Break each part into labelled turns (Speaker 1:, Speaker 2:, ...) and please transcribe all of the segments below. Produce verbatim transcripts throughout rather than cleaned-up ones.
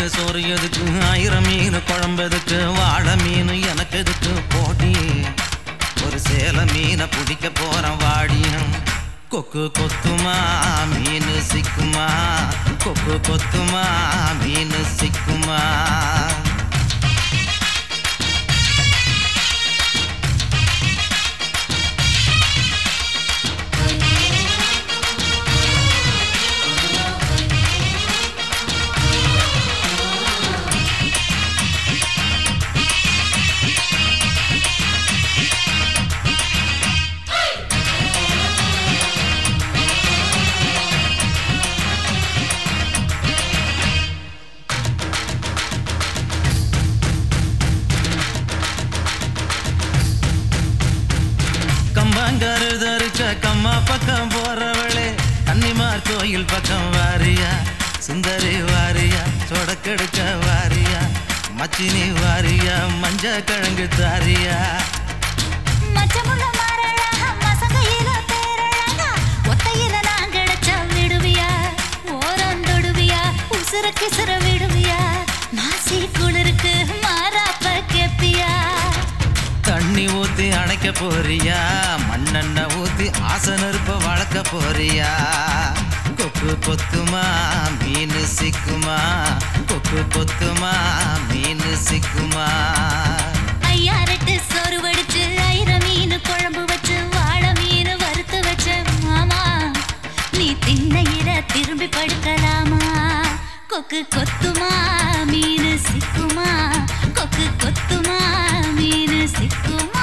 Speaker 1: மீன் சோறு எதுக்கு ஆயிரம் மீன் குழம்பெதுக்கு வாழை மீன் எனக்கு எதுக்கு போட்டி ஒரு சேல மீனை பிடிக்க போறேன் வாடியும் கொக்கு கொத்துமா மீன் சிக்குமா கொக்கு கொத்துமா மீன் சிக்குமா கருதறுக்க கம்மா பக்கம் போறவளே கன்னிமார் கோயில் பக்கம் வாரியா சுந்தரி வாரியா சொடக்கெடுக்க வாரியா மச்சினி வாரியா மஞ்ச கிழங்கு தாரியா
Speaker 2: கிசர விடுவியா மாசி குளிருக்கு மாறாப்ப கேப்பியா
Speaker 1: தண்ணி ஊத்தி அணைக்க போறியா மண்ணெண்ண ஊத்தி ஆசனருப்ப வளர்க்க போறியா கொக்கு கொத்துமா மீன் சிக்குமா கொக்கு கொத்துமா மீன் சிக்குமா
Speaker 2: ஐயாரெட்டு சோறு வடிச்சு ஐர மீன் குழம்பு வச்சு வாழை மீன் வறுத்து வச்ச மாமா நீ திண்ணையில திரும்பி படுக்கலாமா கொக்கு கொத்துமா மீன் சிக்குமா கொக்கு கொத்துமா மீன் சிக்குமா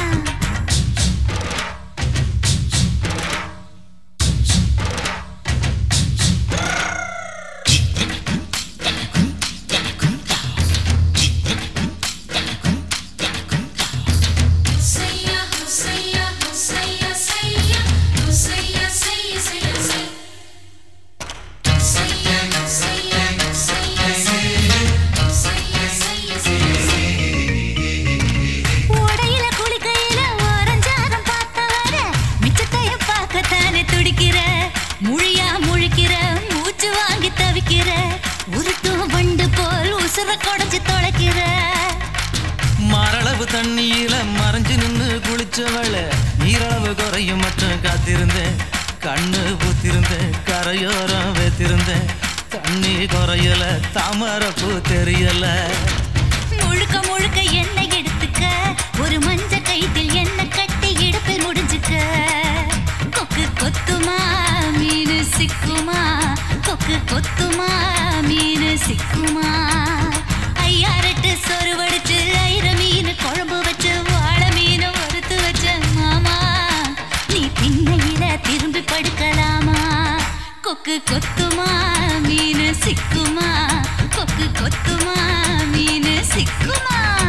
Speaker 1: மரளவு தண்ணியில மறைஞ்சு நின்று குளிச்சவள நீரளவு குறையும் மட்டும் காத்திருந்தேன் கண்ணு பூத்திருந்தேன் கரையோரம் வைத்திருந்தேன் தண்ணி குறையல தாமரப்பூ தெரியல
Speaker 2: முழுக்க முழுக்க எண்ணெய் எடுத்துக்க ஒரு மஞ்ச கைத்தில் எண்ணெய் கட்டி இடுப்பில் முடிஞ்சுக்க கொக்கு கொத்துமா மீன் சிக்குமா கொக்கு கொத்துமா மீன் சிக்குமா ஐயாரெட்டு சோறு வடிச்சு ஐர மீன் குழம்பு வச்சு வாழை மீன் வறுத்து வச்ச மாமா நீ திண்ணையில திரும்பி படுக்கலாமா கொக்கு கொத்துமா மீன் சிக்குமா கொக்கு கொத்துமா மீன் சிக்குமா